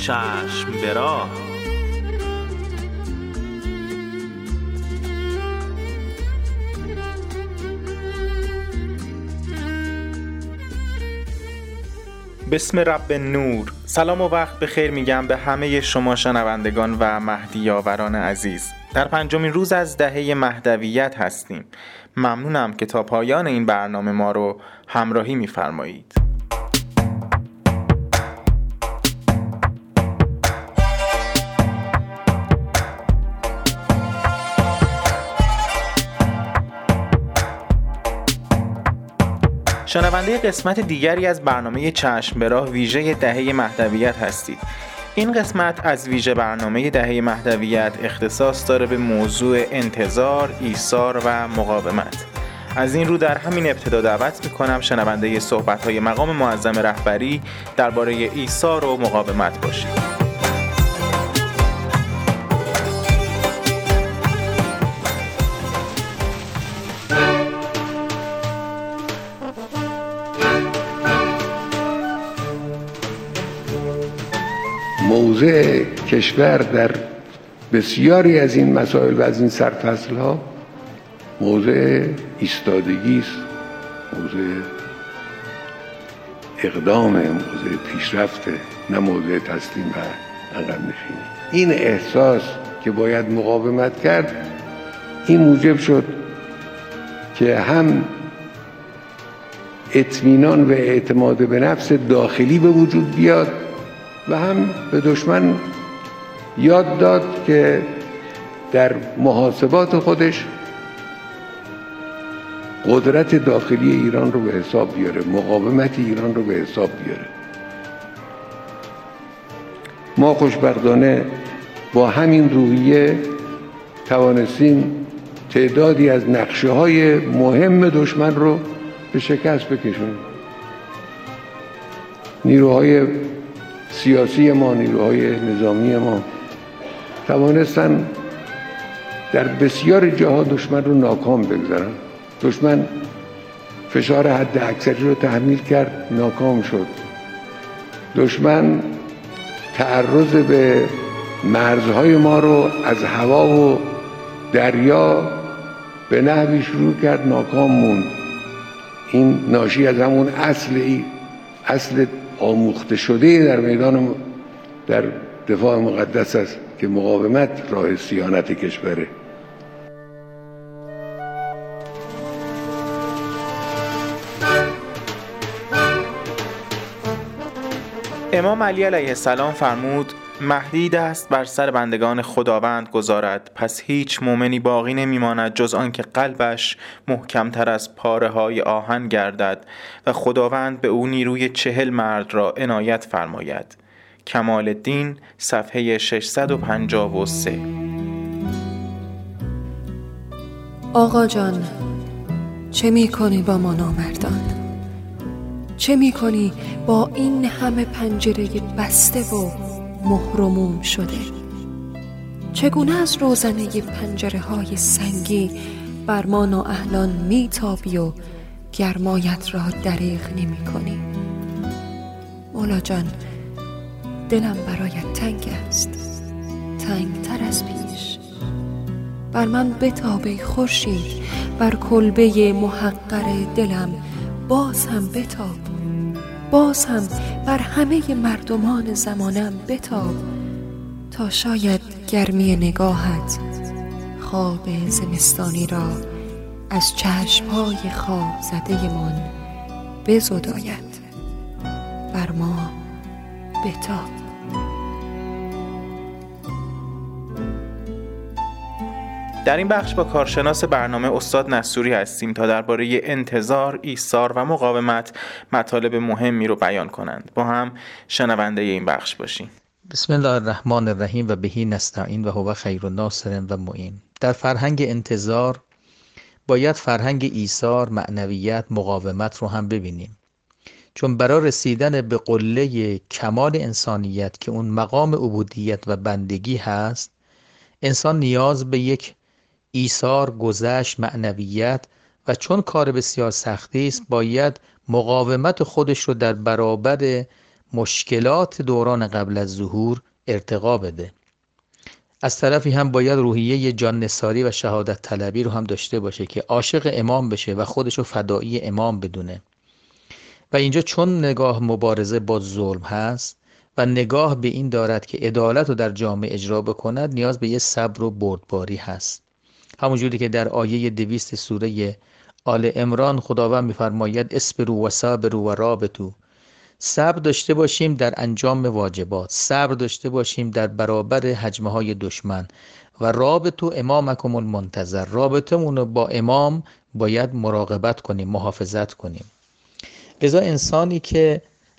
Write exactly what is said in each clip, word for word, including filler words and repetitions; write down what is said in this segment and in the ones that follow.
چشم به راه. بسم رب نور. سلام و وقت بخیر میگم به همه شما شنوندگان و مهدی یاوران عزیز. در پنجمین روز از دهه مهدویت هستیم. ممنونم که تا پایان این برنامه ما رو همراهی میفرمایید. شنونده قسمت دیگری از برنامه چشم به راه ویژه دهه مهدویت هستید. این قسمت از ویژه برنامه دهه مهدویت اختصاص داره به موضوع انتظار، ایثار و مقاومت. از این رو در همین ابتدا دعوت میکنم شنونده صحبت‌های مقام معظم رهبری درباره ایثار و مقاومت باشید. موضع کشور در بسیاری از این مسائل و از این سرفصل‌ها موضع ایستادگی است، موضع اقدامه، موضع پیشرفته، نه موضع تسلیم و عقب نشینی. این احساس که باید مقاومت کرد این موجب شد که هم اطمینان و اعتماد به نفس داخلی به وجود بیاد و هم به دشمن یاد داد که در محاسبات خودش قدرت داخلی ایران رو به حساب بیاره، مقاومت ایران رو به حساب بیاره. ما خوشبختانه با همین روحیه توانستیم تعدادی از نقشه‌های مهم دشمن رو به شکست بکشونیم. نیروهای سیاسی ما، نیروهای نظامی ما توانستن در بسیار جاها دشمن رو ناکام بگذارن. دشمن فشار حد اکثری رو تحمیل کرد، ناکام شد. دشمن تعرض به مرزهای ما رو از هوا و دریا به نحوی شروع کرد، ناکام موند. این ناشی از همون اصلی اصل آموخته شده در میدان در دفاع مقدس است که مقاومت راه صیانت کشوره. امام علی علیه السلام فرمود مهدی دست بر سر بندگان خداوند گذارد، پس هیچ مؤمنی باقی نمیماند جز آن که قلبش محکمتر از پاره های آهن گردد و خداوند به او نیروی چهل مرد را عنایت فرماید. کمال الدین صفحه ششصد و پنجاه و سه. آقا جان چه می کنی با ما نامردان؟ چه می کنی با این همه پنجره بسته و مهرموم شده؟ چگونه از روزنه پنجره های سنگی بر ما نااهلان می تابی و گرمایت را دریغ نمی کنی؟ مولا جان دلم برایت تنگ است، تنگتر از پیش. بر من بتاب خورشید، بر کلبه محقر دلم باز هم بتاب، باز هم بر همه مردمان زمانم بتاب، تا شاید گرمی نگاهت خواب زمستانی را از چشمهای خواب زده من بزداید. بر ما بتاب. در این بخش با کارشناس برنامه استاد نصوری هستیم تا درباره انتظار، ایثار و مقاومت مطالب مهمی رو بیان کنند. با هم شنونده این بخش باشیم. بسم الله الرحمن الرحیم و بهی نستعین و هو خیر الناصر و معین. در فرهنگ انتظار باید فرهنگ ایثار، معنویت، مقاومت رو هم ببینیم، چون برای رسیدن به قله کمال انسانیت که اون مقام عبودیت و بندگی هست، انسان نیاز به یک ایثار، گذشت، معنویت و چون کار بسیار سختی است باید مقاومت خودش رو در برابر مشکلات دوران قبل از ظهور ارتقا بده. از طرفی هم باید روحیه جان نثاری و شهادت طلبی رو هم داشته باشه که عاشق امام بشه و خودشو فدایی امام بدونه. و اینجا چون نگاه مبارزه با ظلم هست و نگاه به این دارد که عدالت رو در جامعه اجرا بکند، نیاز به یه صبر و بردباری هست. همونجوری که در آیه دویست سوره آل عمران خداوند می‌فرماید اصبروا و صابروا و رابطوا، صبر داشته باشیم در انجام واجبات، صبر داشته باشیم در برابر هجمه های دشمن، و رابطوا امامکم المنتظر، رابطمون رو با امام باید مراقبت کنیم، محافظت کنیم. لذا انسانی که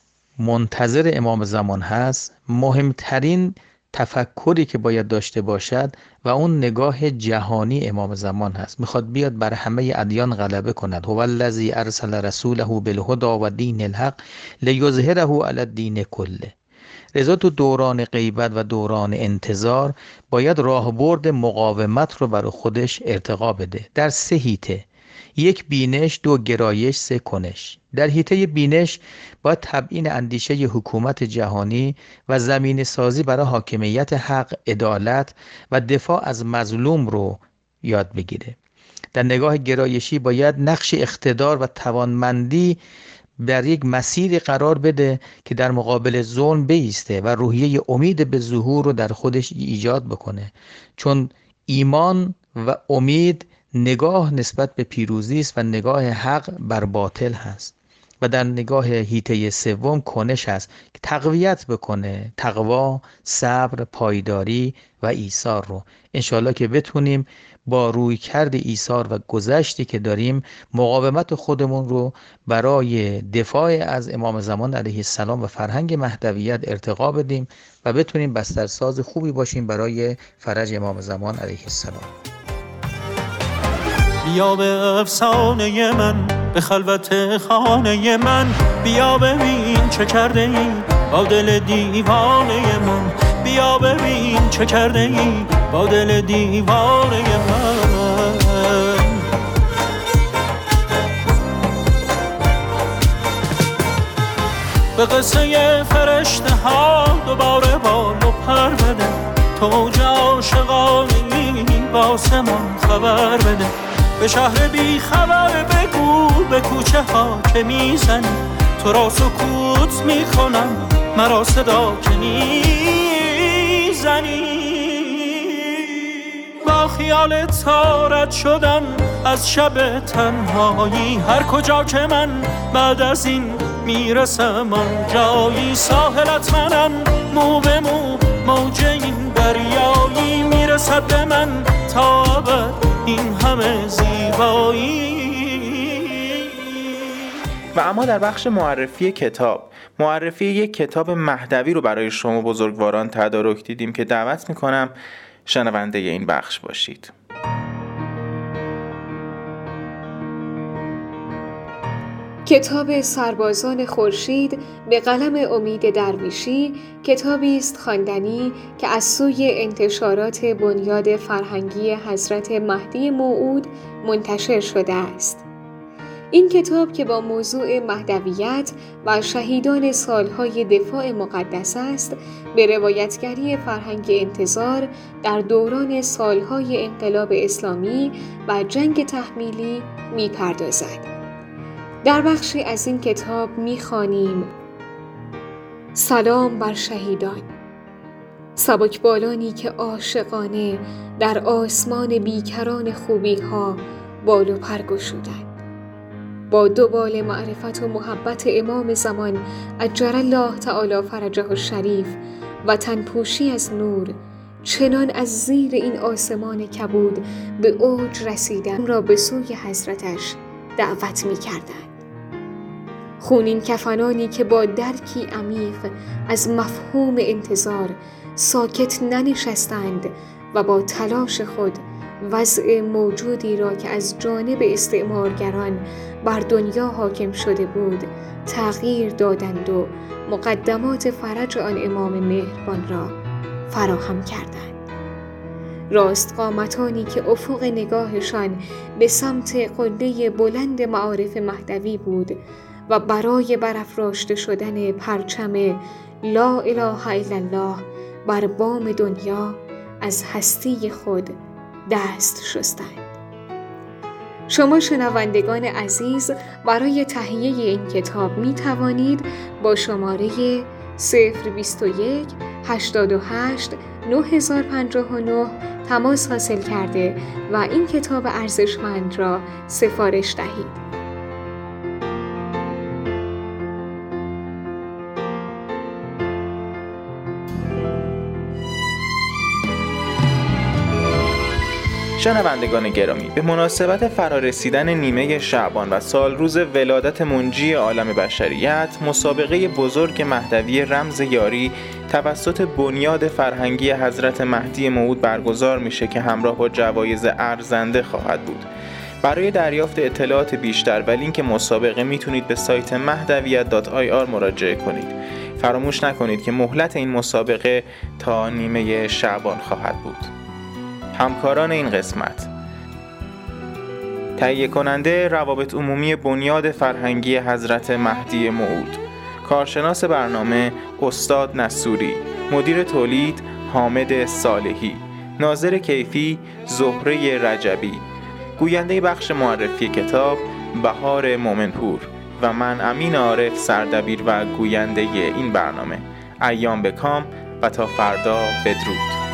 منتظر امام زمان هست، مهمترین تفکری که باید داشته باشد و اون نگاه جهانی امام زمان هست. میخواد بیاد بر همه ادیان غلبه کند. هو الذی ارسل رسوله بالهدی و دین الحق لیظهره علی الدین کله. لذا تو دوران غیبت و دوران انتظار باید راهبرد مقاومت رو برای خودش ارتقا بده در سه حیطه: یک بینش، دو گرایش، سه کنش. در حیطه بینش باید تبیین اندیشه حکومت جهانی و زمین سازی برای حاکمیت حق، عدالت و دفاع از مظلوم رو یاد بگیره. در نگاه گرایشی باید نقش اقتدار و توانمندی بر یک مسیر قرار بده که در مقابل ظلم بایسته و روحیه امید به ظهور رو در خودش ایجاد بکنه، چون ایمان و امید نگاه نسبت به پیروزی است و نگاه حق بر باطل هست. و در نگاه حیطه سوم کنش هست که تقویت بکنه تقوا، صبر، پایداری و ایثار رو. انشالله که بتونیم با روی کرد ایثار و گذشتی که داریم مقاومت خودمون رو برای دفاع از امام زمان علیه السلام و فرهنگ مهدویت ارتقا بدیم و بتونیم بسترساز خوبی باشیم برای فرج امام زمان علیه السلام. بیا به افسانه من، به خلوت خانه من، بیا ببین چه کرده ای با دل دیوانه من، بیا ببین چه کرده ای با دل دیوانه من. به قصه فرشته ها دوباره بال و پر بده، تو جا عاشقانی با آسمان خبر بده، به شهر بی خبر بگو به کوچه ها که میزنی، تو را سکوت میکنم مرا صدا که نیزنی. با خیال تارت شدم از شب تنهایی، هر کجا که من بعد از این میرسم آن جایی، ساحلت منم مو به مو، موج این دریایی میرسد به من تا ابد این همه زیبایی. و اما در بخش معرفی کتاب، معرفی یک کتاب مهدوی رو برای شما بزرگواران تدارک دیدیم که دعوت میکنم شنونده این بخش باشید. کتاب سربازان خورشید به قلم امید درویشی، کتابی است خواندنی که از سوی انتشارات بنیاد فرهنگی حضرت مهدی موعود منتشر شده است. این کتاب که با موضوع مهدویت و شهیدان سالهای دفاع مقدس است، به روایتگری فرهنگ انتظار در دوران سالهای انقلاب اسلامی و جنگ تحمیلی می‌پردازد. در بخشی از این کتاب می‌خوانیم: سلام بر شهیدان، سبکبالانی که عاشقانه در آسمان بیکران خوبی‌ها بال و پر گشودند. با دو بال معرفت و محبت امام زمان عجل الله تعالی فرجه الشریف و تنپوشی از نور، چنان از زیر این آسمان کبود به اوج رسیدن را به سوی حضرتش دعوت می کردند. خونین کفنانی که با درکی عمیق از مفهوم انتظار ساکت ننشستند و با تلاش خود وضع موجودی را که از جانب استعمارگران بر دنیا حاکم شده بود تغییر دادند و مقدمات فرج آن امام مهربان را فراهم کردند. راست قامتانی که افق نگاهشان به سمت قله بلند معارف مهدوی بود و برای برافراشته شدن پرچم لا اله الا الله بر بام دنیا از هستی خود دست شستند. شما شنوندگان عزیز برای تهیه این کتاب می توانید با شماره صفر بیست و یک هشتاد و هشت نه پنجاه و نه تماس حاصل کرده و این کتاب ارزشمند را سفارش دهید. شنوندگان گرامی، به مناسبت فرارسیدن نیمه شعبان و سال روز ولادت منجی عالم بشریت، مسابقه بزرگ مهدوی رمز یاری توسط بنیاد فرهنگی حضرت مهدی موعود برگزار میشه که همراه با جوایز ارزنده خواهد بود. برای دریافت اطلاعات بیشتر و لینک مسابقه میتونید به سایت مهدویت دات آی آر مراجعه کنید. فراموش نکنید که مهلت این مسابقه تا نیمه شعبان خواهد بود. همکاران این قسمت: تهیه کننده روابط عمومی بنیاد فرهنگی حضرت مهدی موعود، کارشناس برنامه استاد نصوری، مدیر تولید حامد صالحی، ناظر کیفی زهره رجبی، گوینده بخش معرفی کتاب بهار مومنپور و من امین عارف سردبیر و گوینده این برنامه. ایام به کام و تا فردا بدرود.